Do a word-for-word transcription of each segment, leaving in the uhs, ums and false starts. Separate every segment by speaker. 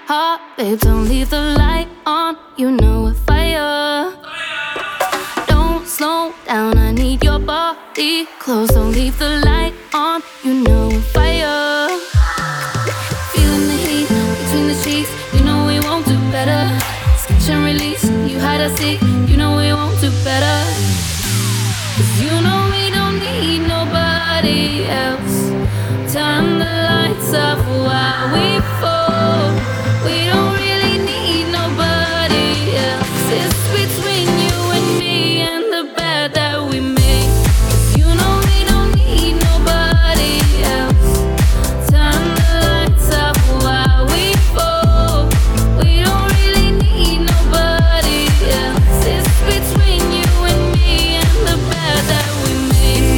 Speaker 1: Heart, babe, don't leave the light on. You know we're fire. Don't slow down, I need your body close. Don't leave the light on. You know we're fire. Feeling the heat between the sheets. You know we won't do better. Sketch and release, you hide us seek. You know we won't do better. Cause you know we don't need nobody else. Turn the lights off while we fall. We don't really need nobody else. It's between you and me and the bed that we made. Cause you know we don't need nobody else. Turn the lights off while we fall. We don't really need nobody else. It's between you and me and the bed that we made.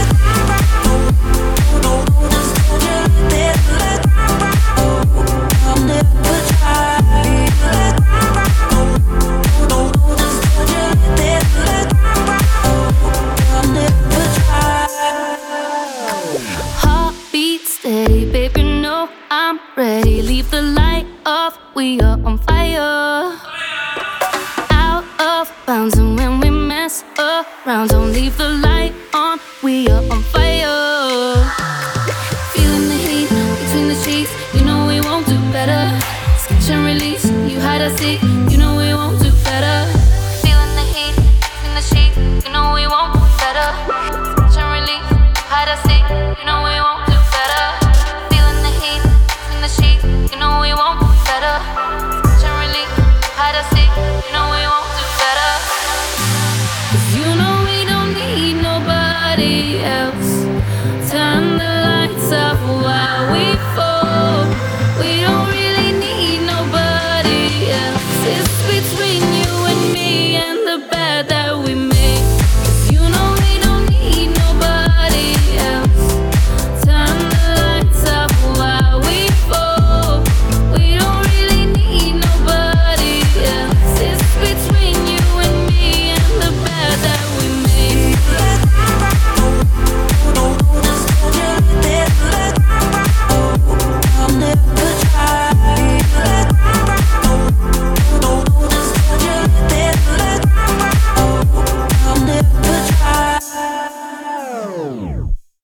Speaker 1: Heartbeat steady, babe, you know I'm ready. Leave the light off, we are on fire. Out of bounds, and when we mess around, don't leave the light on, we are on fire. Feeling the heat between the sheets, you know we won't do better. Sketch and release, you hide us seek, you know we won't do better. Feeling the heat between the sheets, you know we won't do better. Sketch and release, hide us seek, you know we won't do better. Feeling the heat between the sheets, you know we won't do better. Sketch and release, hide us seek, you know we won't do better. Cause you know we don't need nobody else. Turn the lights off while we fall. We don't really need nobody else. It's